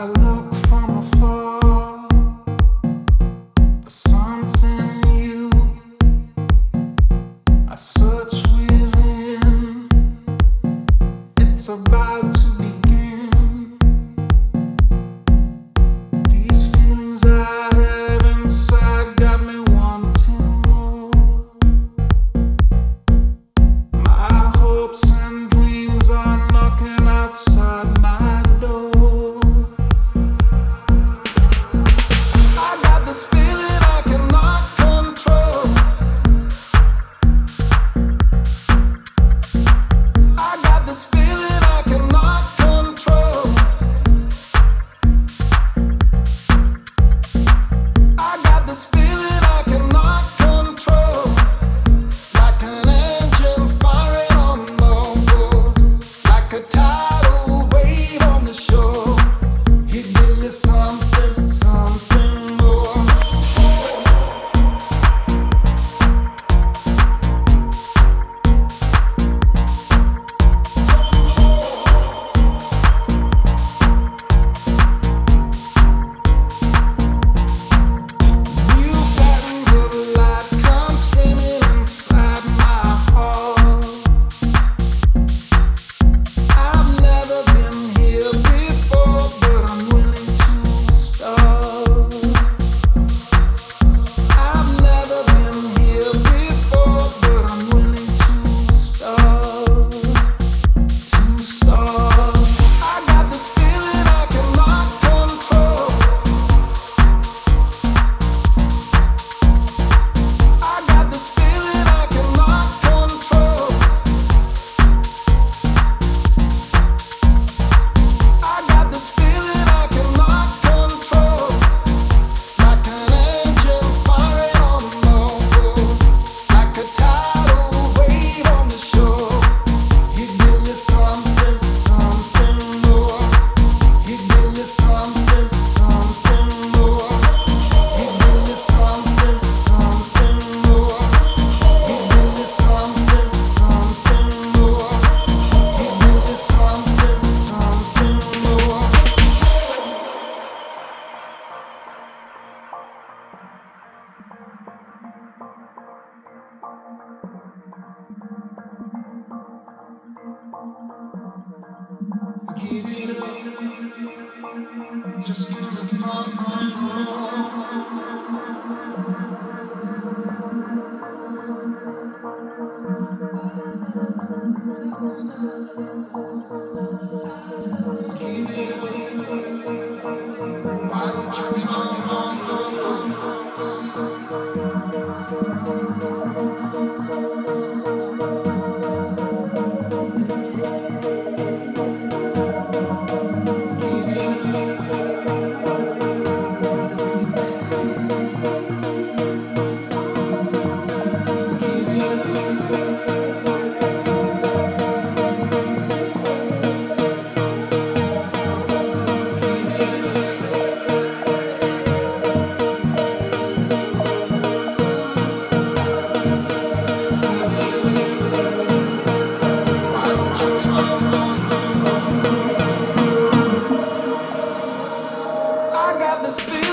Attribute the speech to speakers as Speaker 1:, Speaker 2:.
Speaker 1: I look from afar for something new. I search within. It's about to begin. These feelings I have inside got me wanting more. My hopes and dreams are knocking outside my door. I got this feeling I cannot control. I got this feeling I cannot control. I got this feeling I cannot control. Like an engine firing on all fours, like a tidal wave on the shore. You give me something, something more. New patterns of light come streaming inside my heart. I've never been here before, but I'm willing to start. I've never been here before, but I'm willing to start. I got this feeling I cannot control. I got this feeling I cannot control. I got this feeling I cannot control. Like an engine firing on all fours, like a tidal wave on the shore. You give me something, something more. You give me something, something more. You give me something, something more. You give me something, something more. You give me something, something more. Give it up, just give me something more. Give it up, why don't you come on Give it up. I got this feeling.